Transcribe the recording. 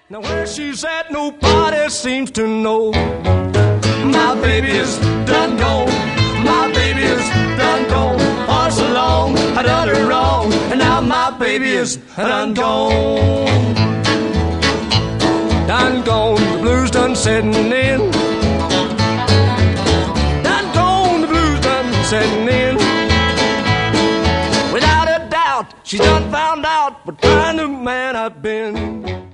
Now where she's at, nobody seems to know. My baby is done gone. My baby is done gone. For so long I done her wrong, and now my baby is done gone. Done gone, the blues done setting in. Done gone, the blues done setting in. Without a doubt, she done found out what kind of man I've been.